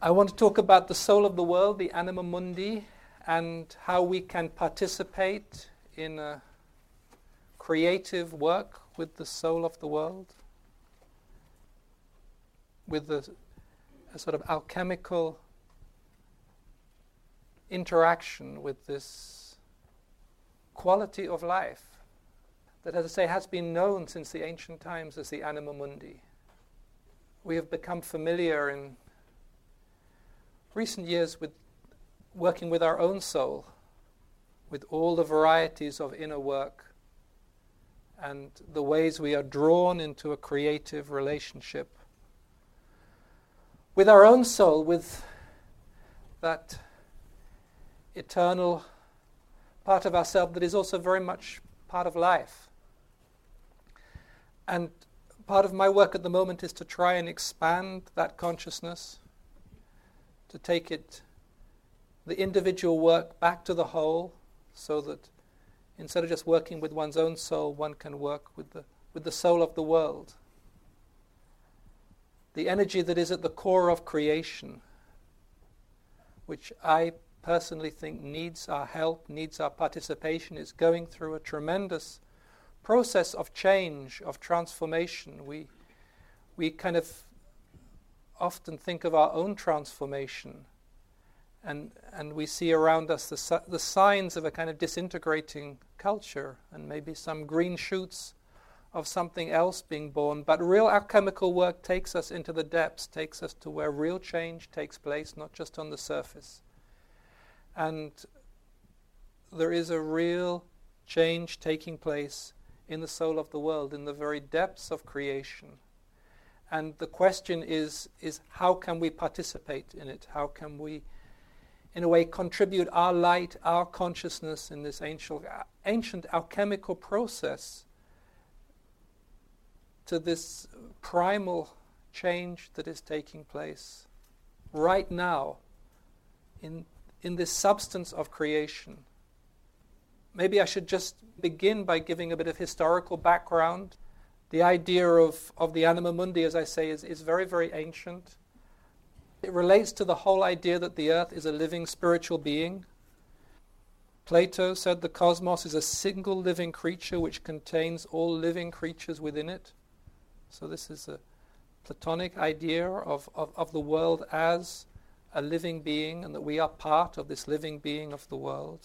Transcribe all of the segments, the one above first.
I want to talk about the soul of the world, the anima mundi, and how we can participate in a creative work with the soul of the world, with a sort of alchemical interaction with this quality of life that, as I say, has been known since the ancient times as the anima mundi. We have become familiar in recent years with working with our own soul, with all the varieties of inner work and the ways we are drawn into a creative relationship with our own soul, with that eternal part of ourselves that is also very much part of life. And part of my work at the moment is to try and expand that consciousness, to take it, the individual work, back to the whole, so that instead of just working with one's own soul, one can work with the soul of the world. The energy that is at the core of creation, which I personally think needs our help, needs our participation, is going through a tremendous process of change, of transformation. We kind of often think of our own transformation, and we see around us the signs of a kind of disintegrating culture and maybe some green shoots of something else being born. But real alchemical work takes us into the depths, takes us to where real change takes place, not just on the surface. And there is a real change taking place in the soul of the world, in the very depths of creation. And the question is how can we participate in it? How can we, in a way, contribute our light, our consciousness in this ancient alchemical process to this primal change that is taking place right now in this substance of creation? Maybe I should just begin by giving a bit of historical background. The idea of the anima mundi, as I say, is very, very ancient. It relates to the whole idea that the earth is a living spiritual being. Plato said the cosmos is a single living creature which contains all living creatures within it. So this is a Platonic idea of the world as a living being, and that we are part of this living being of the world.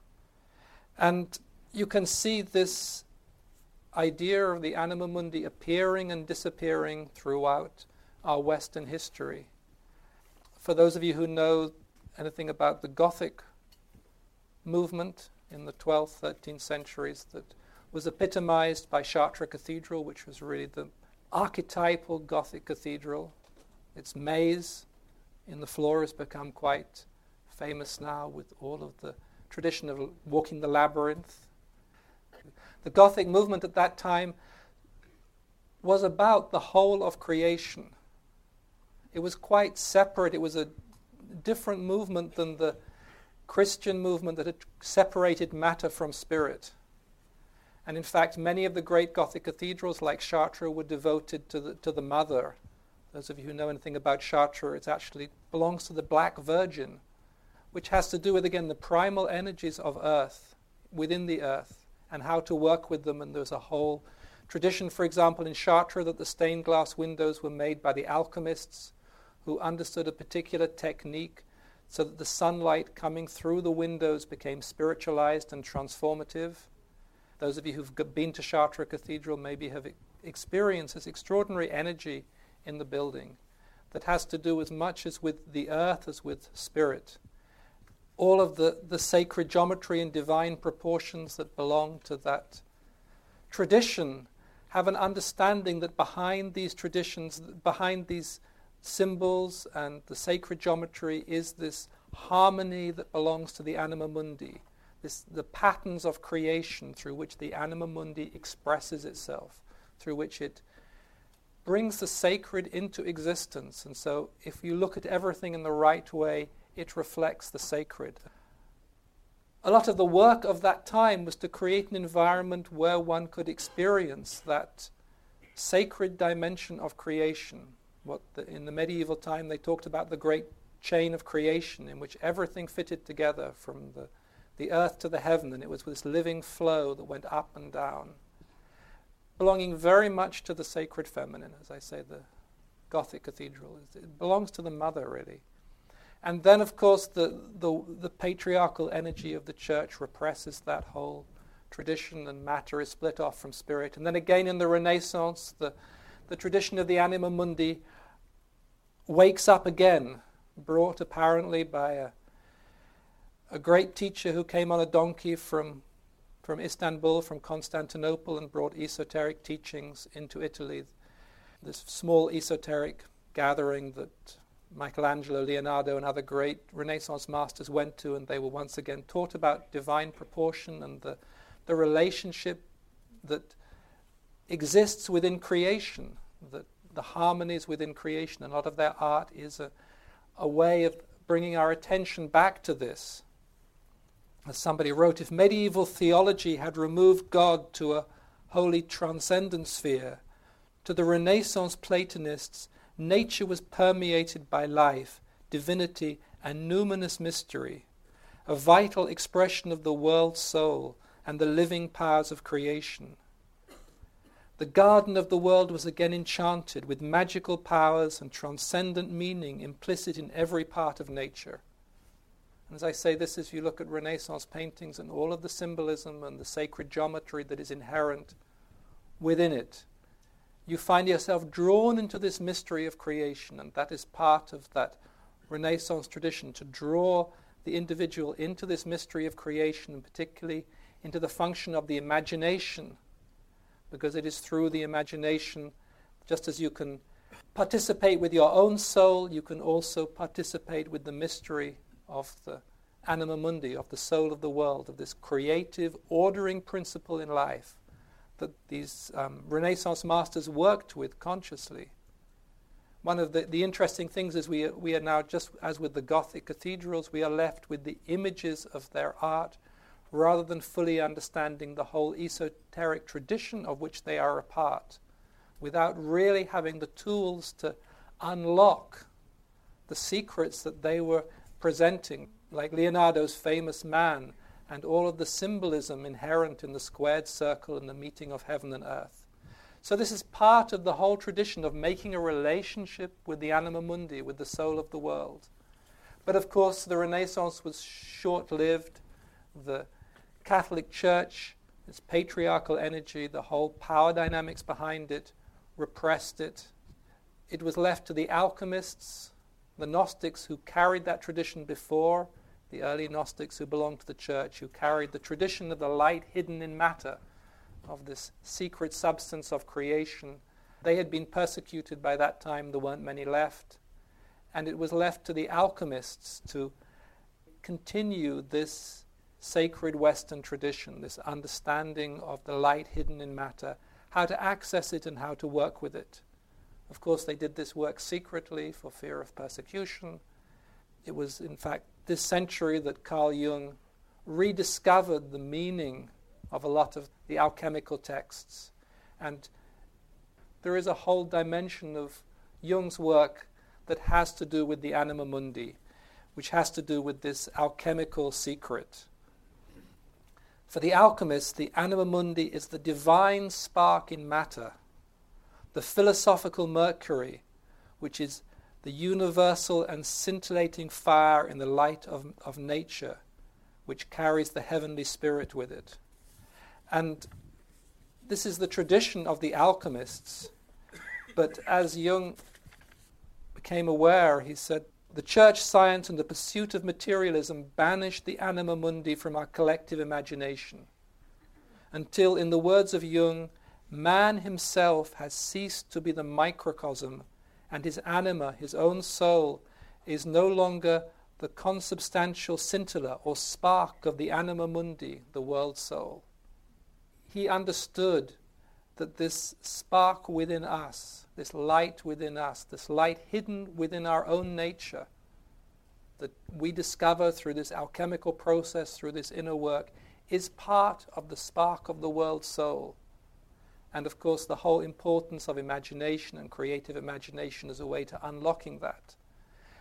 And you can see this idea of the anima mundi appearing and disappearing throughout our Western history. For those of you who know anything about the Gothic movement in the 12th, 13th centuries, that was epitomized by Chartres Cathedral, which was really the archetypal Gothic cathedral. Its maze in the floor has become quite famous now, with all of the tradition of walking the labyrinth. The Gothic movement at that time was about the whole of creation. It was quite separate. It was a different movement than the Christian movement that had separated matter from spirit. And in fact, many of the great Gothic cathedrals like Chartres were devoted to the Mother. Those of you who know anything about Chartres, it actually belongs to the Black Virgin, which has to do with, again, the primal energies of earth, within the earth, and how to work with them. And there's a whole tradition, for example, in Chartres, that the stained glass windows were made by the alchemists who understood a particular technique so that the sunlight coming through the windows became spiritualized and transformative. Those of you who've been to Chartres Cathedral maybe have experienced this extraordinary energy in the building that has to do as much as with the earth as with spirit. All of the sacred geometry and divine proportions that belong to that tradition have an understanding that behind these traditions, behind these symbols and the sacred geometry, is this harmony that belongs to the anima mundi, the patterns of creation through which the anima mundi expresses itself, through which it brings the sacred into existence. And so if you look at everything in the right way, it reflects the sacred. A lot of the work of that time was to create an environment where one could experience that sacred dimension of creation. In the medieval time they talked about the great chain of creation in which everything fitted together from the earth to the heaven, and it was this living flow that went up and down, belonging very much to the sacred feminine. As I say, the Gothic cathedral, it belongs to the mother, really. And then, of course, the patriarchal energy of the church represses that whole tradition, and matter is split off from spirit. And then again in the Renaissance, the tradition of the anima mundi wakes up again, brought apparently by a great teacher who came on a donkey from Istanbul, from Constantinople, and brought esoteric teachings into Italy. This small esoteric gathering that Michelangelo, Leonardo, and other great Renaissance masters went to, and they were once again taught about divine proportion and the relationship that exists within creation, that the harmonies within creation. And a lot of their art is a way of bringing our attention back to this. As somebody wrote, if medieval theology had removed God to a holy transcendent sphere, to the Renaissance Platonists, nature was permeated by life, divinity, and numinous mystery, a vital expression of the world's soul and the living powers of creation. The garden of the world was again enchanted with magical powers and transcendent meaning implicit in every part of nature. And as I say, this is, if you look at Renaissance paintings and all of the symbolism and the sacred geometry that is inherent within it, you find yourself drawn into this mystery of creation, and that is part of that Renaissance tradition, to draw the individual into this mystery of creation, and particularly into the function of the imagination, because it is through the imagination, just as you can participate with your own soul, you can also participate with the mystery of the anima mundi, of the soul of the world, of this creative, ordering principle in life that these Renaissance masters worked with consciously. One of the interesting things is we are now, just as with the Gothic cathedrals, we are left with the images of their art rather than fully understanding the whole esoteric tradition of which they are a part, without really having the tools to unlock the secrets that they were presenting, like Leonardo's famous man, and all of the symbolism inherent in the squared circle and the meeting of heaven and earth. So this is part of the whole tradition of making a relationship with the anima mundi, with the soul of the world. But of course the Renaissance was short-lived. The Catholic Church, its patriarchal energy, the whole power dynamics behind it, repressed it. It was left to the alchemists, the Gnostics who carried that tradition before, the early Gnostics who belonged to the church, who carried the tradition of the light hidden in matter, of this secret substance of creation. They had been persecuted by that time. There weren't many left. And it was left to the alchemists to continue this sacred Western tradition, this understanding of the light hidden in matter, how to access it and how to work with it. Of course, they did this work secretly for fear of persecution. It was, in fact, this century that Carl Jung rediscovered the meaning of a lot of the alchemical texts. And there is a whole dimension of Jung's work that has to do with the anima mundi, which has to do with this alchemical secret. For the alchemists, the anima mundi is the divine spark in matter, the philosophical mercury, which is the universal and scintillating fire in the light of nature, which carries the heavenly spirit with it. And this is the tradition of the alchemists. But as Jung became aware, he said, the church science and the pursuit of materialism banished the anima mundi from our collective imagination, until, in the words of Jung, man himself has ceased to be the microcosm, and his anima, his own soul, is no longer the consubstantial scintilla or spark of the anima mundi, the world soul. He understood that this spark within us, this light within us, this light hidden within our own nature, that we discover through this alchemical process, through this inner work, is part of the spark of the world soul. And of course the whole importance of imagination and creative imagination as a way to unlocking that.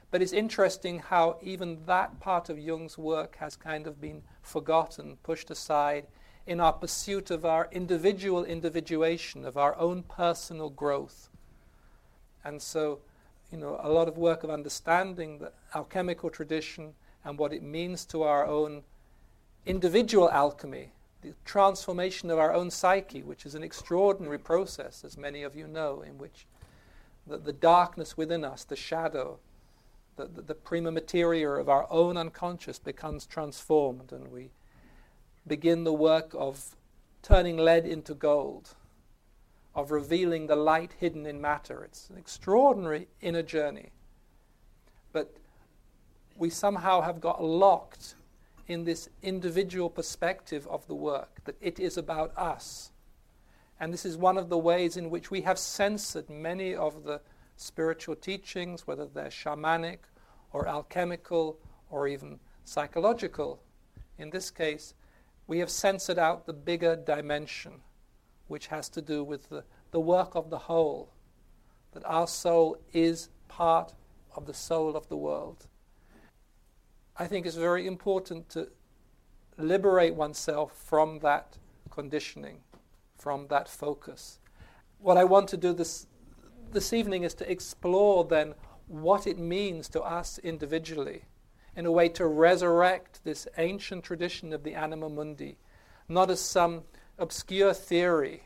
But it's interesting how even that part of Jung's work has kind of been forgotten, pushed aside in our pursuit of our individual individuation, of our own personal growth. And so, a lot of work of understanding the alchemical tradition and what it means to our own individual alchemy, the transformation of our own psyche, which is an extraordinary process, as many of you know, in which the darkness within us, the shadow, the prima materia of our own unconscious becomes transformed, and we begin the work of turning lead into gold, of revealing the light hidden in matter. It's an extraordinary inner journey. But we somehow have got locked in this individual perspective of the work, that it is about us. And this is one of the ways in which we have censored many of the spiritual teachings, whether they're shamanic or alchemical or even psychological. In this case, we have censored out the bigger dimension, which has to do with the work of the whole, that our soul is part of the soul of the world. I think it's very important to liberate oneself from that conditioning, from that focus. What I want to do this evening is to explore then what it means to us individually, in a way to resurrect this ancient tradition of the anima mundi, not as some obscure theory,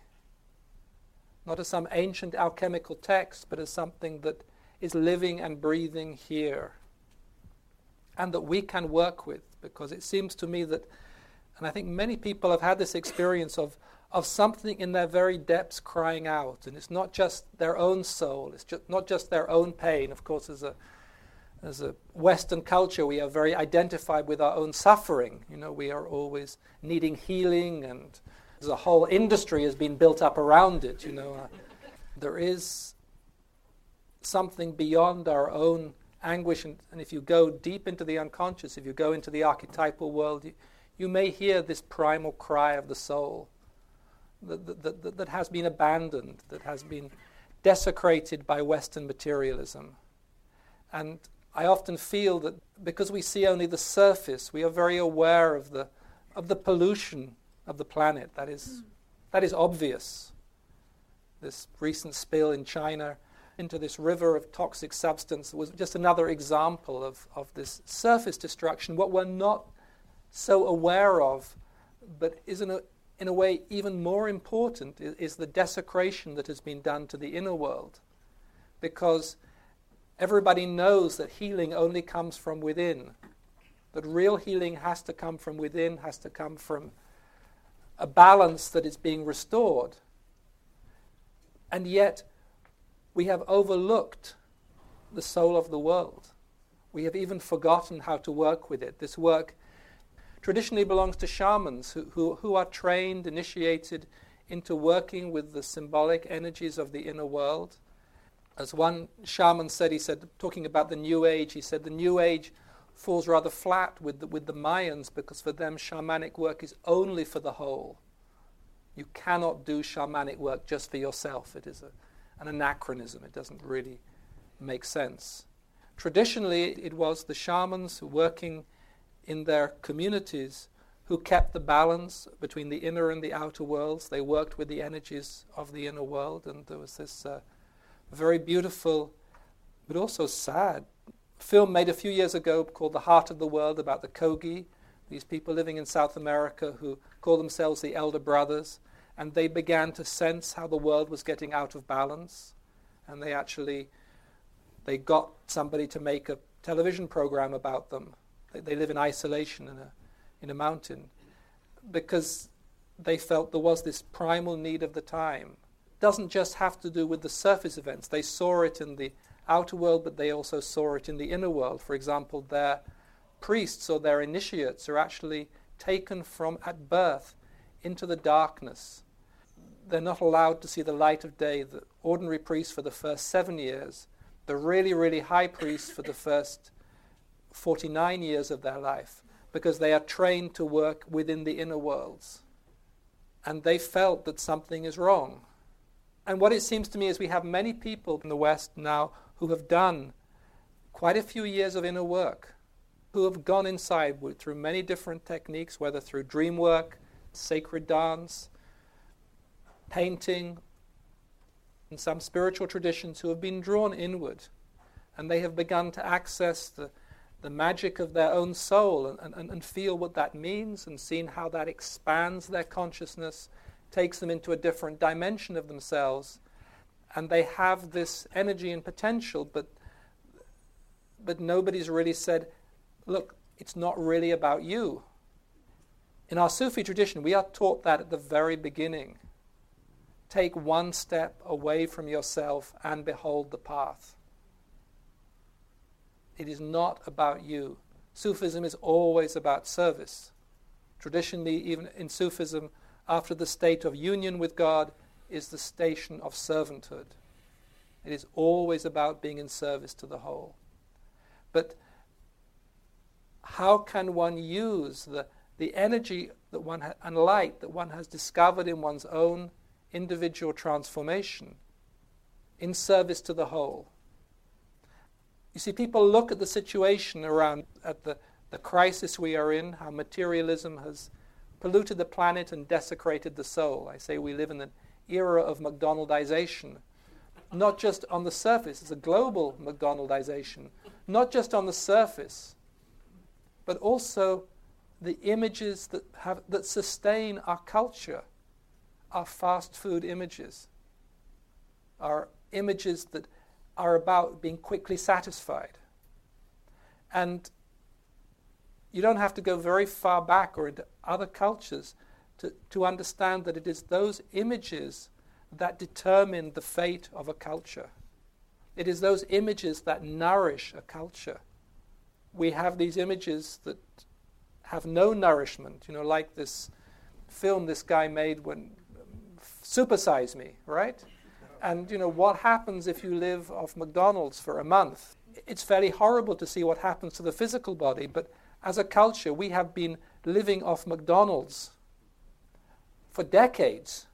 not as some ancient alchemical text, but as something that is living and breathing here, and that we can work with, because it seems to me that, and I think many people have had this experience of something in their very depths crying out, and it's not just their own soul, it's not just their own pain. Of course, as a Western culture, we are very identified with our own suffering. We are always needing healing, and there's a whole industry has been built up around it. There is something beyond our own anguish, and if you go deep into the unconscious, if you go into the archetypal world, you may hear this primal cry of the soul that has been abandoned, that has been desecrated by Western materialism. And I often feel that because we see only the surface, we are very aware of the pollution of the planet. That is obvious. This recent spill in China into this river of toxic substance was just another example of this surface destruction. What we're not so aware of, but is in a way even more important, is the desecration that has been done to the inner world. Because everybody knows that healing only comes from within, that real healing has to come from within, has to come from a balance that is being restored. And yet, we have overlooked the soul of the world. We have even forgotten how to work with it. This work traditionally belongs to shamans who are trained, initiated into working with the symbolic energies of the inner world. As one shaman said, talking about the New Age, he said the New Age falls rather flat with the Mayans, because for them shamanic work is only for the whole. You cannot do shamanic work just for yourself. It is an anachronism. It doesn't really make sense. Traditionally, it was the shamans working in their communities who kept the balance between the inner and the outer worlds. They worked with the energies of the inner world, and there was this very beautiful, but also sad, film made a few years ago called The Heart of the World, about the Kogi, these people living in South America who call themselves the Elder Brothers, and they began to sense how the world was getting out of balance, and they got somebody to make a television program about them. They live in isolation in a mountain, because they felt there was this primal need of the time. It doesn't just have to do with the surface events. They saw it in the outer world, but they also saw it in the inner world. For example, their priests or their initiates are actually taken from at birth into the darkness. They're not allowed to see the light of day. The ordinary priest for the first 7 years, the really, really high priest for the first 49 years of their life, because they are trained to work within the inner worlds. And they felt that something is wrong. And what it seems to me is we have many people in the West now who have done quite a few years of inner work, who have gone inside through many different techniques, whether through dream work, sacred dance, painting, and some spiritual traditions, who have been drawn inward, and they have begun to access the magic of their own soul and feel what that means, and seen how that expands their consciousness, takes them into a different dimension of themselves, and they have this energy and potential, but nobody's really said, look, it's not really about you. In our Sufi tradition, we are taught that at the very beginning. Take one step away from yourself and behold the path. It is not about you. Sufism is always about service. Traditionally, even in Sufism, after the state of union with God is the station of servanthood. It is always about being in service to the whole. But how can one use the energy that and light that one has discovered in one's own individual transformation in service to the whole? You see, people look at the situation around, at the crisis we are in, how materialism has polluted the planet and desecrated the soul. I say we live in an era of McDonaldization, not just on the surface. It's a global McDonaldization, not just on the surface, but also the images that sustain our culture, our fast food images, our images that are about being quickly satisfied. And you don't have to go very far back or into other cultures to understand that it is those images that determine the fate of a culture. It is those images that nourish a culture. We have these images that have no nourishment, like this film this guy made when Super Size Me, right? And what happens if you live off McDonald's for a month? It's fairly horrible to see what happens to the physical body, but as a culture, we have been living off McDonald's for decades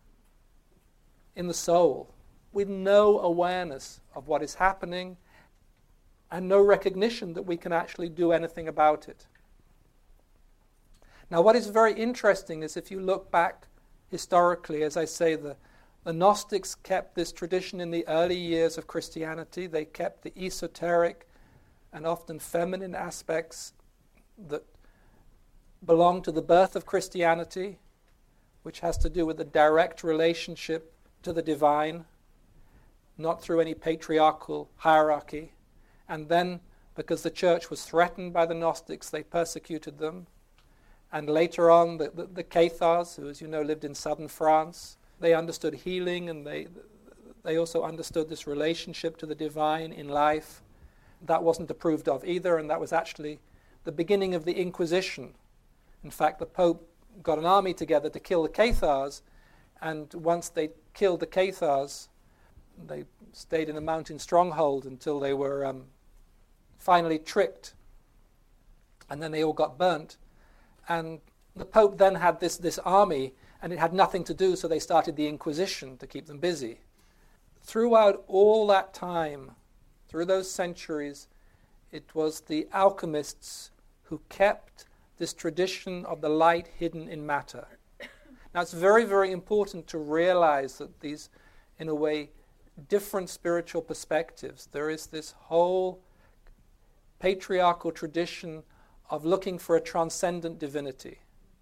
in the soul, with no awareness of what is happening and no recognition that we can actually do anything about it. Now, what is very interesting is if you look back historically, as I say, the Gnostics kept this tradition in the early years of Christianity. They kept the esoteric and often feminine aspects that belong to the birth of Christianity, which has to do with a direct relationship to the divine, not through any patriarchal hierarchy. And then, because the church was threatened by the Gnostics, they persecuted them. And later on, the Cathars, who, as you know, lived in southern France, they understood healing, and they also understood this relationship to the divine in life. That wasn't approved of either, and that was actually the beginning of the Inquisition. In fact, the Pope got an army together to kill the Cathars, and once they killed the Cathars, they stayed in a mountain stronghold until they were finally tricked, and then they all got burnt. And the Pope then had this army, and it had nothing to do, so they started the Inquisition to keep them busy. Throughout all that time, through those centuries, it was the alchemists who kept this tradition of the light hidden in matter. Now, it's very, very important to realize that these, in a way, different spiritual perspectives. There is this whole patriarchal tradition of looking for a transcendent divinity,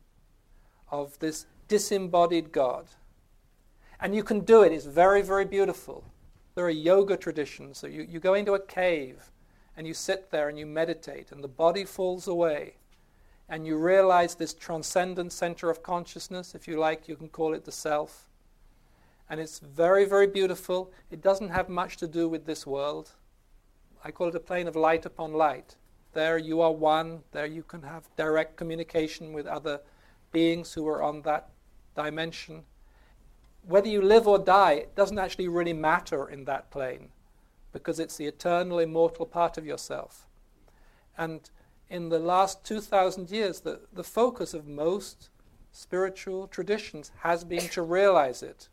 of this disembodied God. And you can do it. It's very, very beautiful. There are yoga traditions. So you go into a cave and you sit there and you meditate, and the body falls away. And you realize this transcendent center of consciousness, if you like, you can call it the self. And it's very, very beautiful. It doesn't have much to do with this world. I call it a plane of light upon light. There you are one. There you can have direct communication with other beings who are on that dimension. Whether you live or die, it doesn't actually really matter in that plane, because it's the eternal, immortal part of yourself. And in the last 2,000 years, the focus of most spiritual traditions has been to realize it,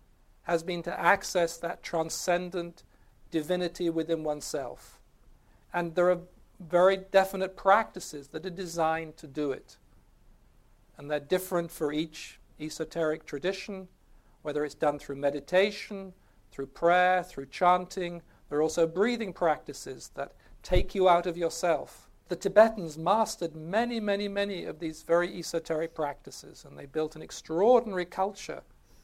has been to access that transcendent divinity within oneself. And there are very definite practices that are designed to do it. And they're different for each esoteric tradition, whether it's done through meditation, through prayer, through chanting. There are also breathing practices that take you out of yourself. The Tibetans mastered many, many, many of these very esoteric practices, and they built an extraordinary culture.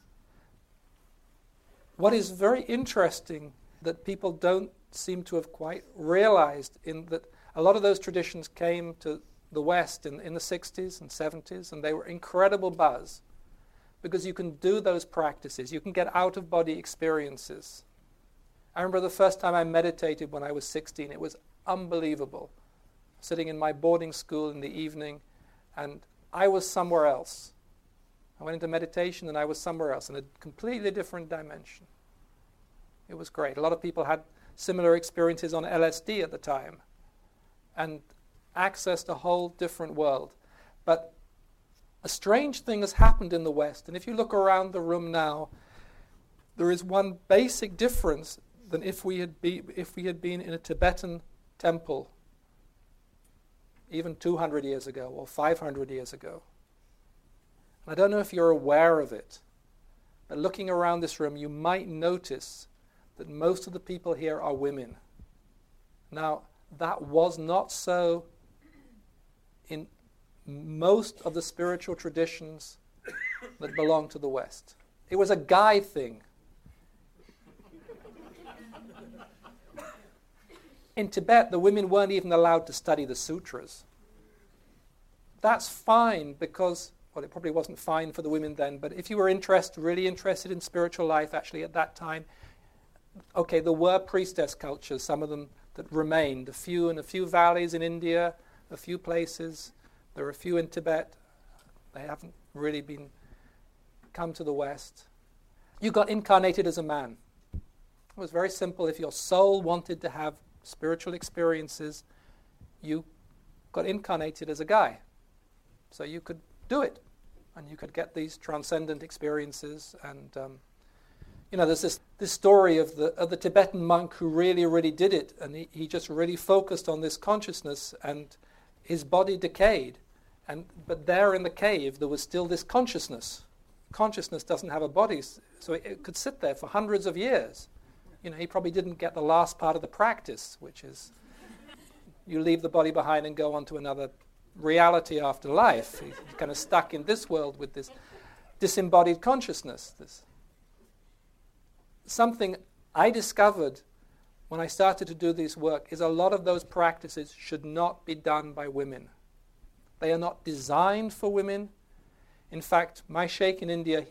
What is very interesting that people don't seem to have quite realized in that a lot of those traditions came to the West in the 60s and 70s, and they were incredible buzz because you can do those practices. You can get out-of-body experiences. I remember the first time I meditated when I was 16. It was unbelievable. Sitting in my boarding school in the evening, and I was somewhere else. I went into meditation and I was somewhere else in a completely different dimension. It was great. A lot of people had similar experiences on LSD at the time and accessed a whole different world. But a strange thing has happened in the West, and if you look around the room now, there is one basic difference than if we had been in a Tibetan temple even 200 years ago or 500 years ago. And I don't know if you're aware of it, but looking around this room, you might notice that most of the people here are women. Now, that was not so in most of the spiritual traditions that belong to the West. It was a guy thing. In Tibet, the women weren't even allowed to study the sutras. That's fine because, well, it probably wasn't fine for the women then, but if you were really interested in spiritual life, actually at that time, okay, there were priestess cultures, some of them that remained, a few in a few valleys in India, a few places. There are a few in Tibet. They haven't really come to the West. You got incarnated as a man. It was very simple. If your soul wanted to have spiritual experiences, you got incarnated as a guy. So you could do it, and you could get these transcendent experiences. And there's this story of the Tibetan monk who really, really did it, and he just really focused on this consciousness, and his body decayed. But there in the cave, there was still this consciousness. Consciousness doesn't have a body, so it could sit there for hundreds of years. He probably didn't get the last part of the practice, which is you leave the body behind and go on to another reality after life. He's kind of stuck in this world with this disembodied consciousness. Something I discovered when I started to do this work is a lot of those practices should not be done by women. They are not designed for women. In fact, my sheikh in India,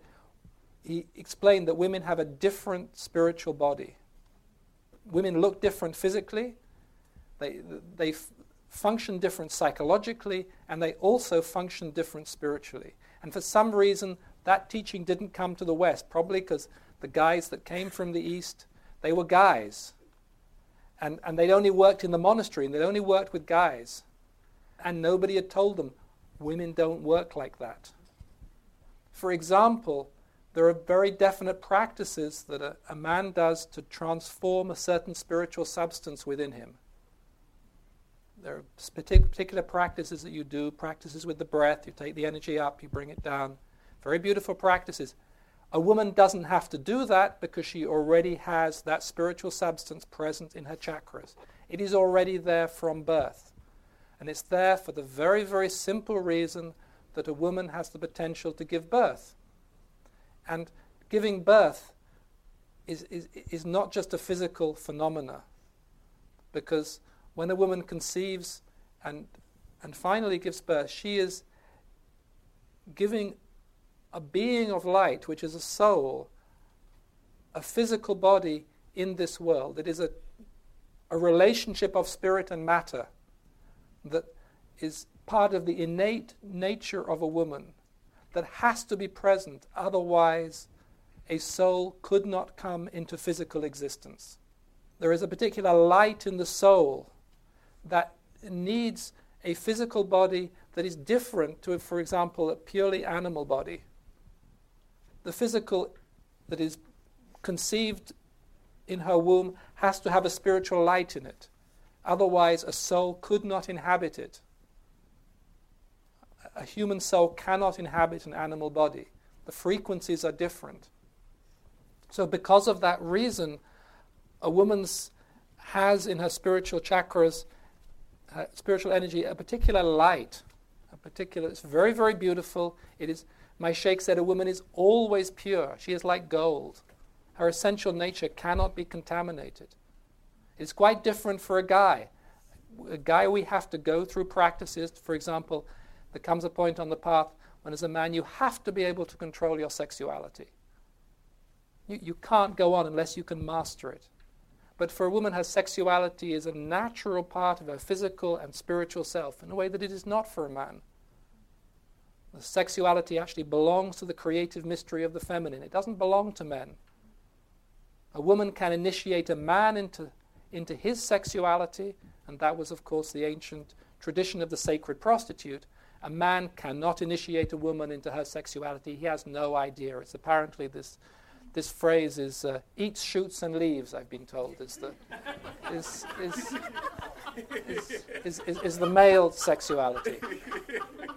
he explained that women have a different spiritual body. Women look different physically, they function different psychologically, and they also function different spiritually. And for some reason, that teaching didn't come to the West, probably because the guys that came from the East, they were guys. And they'd only worked in the monastery, and they'd only worked with guys. And nobody had told them, women don't work like that. For example, there are very definite practices that a man does to transform a certain spiritual substance within him. There are particular practices that you do, practices with the breath. You take the energy up, you bring it down. Very beautiful practices. A woman doesn't have to do that because she already has that spiritual substance present in her chakras. It is already there from birth. And it's there for the very, very simple reason that a woman has the potential to give birth. And giving birth is not just a physical phenomena, because when a woman conceives and finally gives birth, she is giving a being of light, which is a soul, a physical body in this world. It is a relationship of spirit and matter that is part of the innate nature of a woman that has to be present, otherwise a soul could not come into physical existence. There is a particular light in the soul that needs a physical body that is different to, for example, a purely animal body. The physical that is conceived in her womb has to have a spiritual light in it. Otherwise, a soul could not inhabit it. A human soul cannot inhabit an animal body. The frequencies are different. So because of that reason, a woman has in her spiritual chakras, spiritual energy, a particular light. It's very, very beautiful. It is, my sheikh said, a woman is always pure. She is like gold. Her essential nature cannot be contaminated. It's quite different for a guy. A guy, we have to go through practices. For example, there comes a point on the path when as a man you have to be able to control your sexuality. You can't go on unless you can master it. But for a woman, her sexuality is a natural part of her physical and spiritual self in a way that it is not for a man. The sexuality actually belongs to the creative mystery of the feminine. It doesn't belong to men. A woman can initiate a man into his sexuality, and that was, of course, the ancient tradition of the sacred prostitute. A man cannot initiate a woman into her sexuality. He has no idea. It's apparently this phrase is eats, shoots, and leaves, I've been told, is the male sexuality.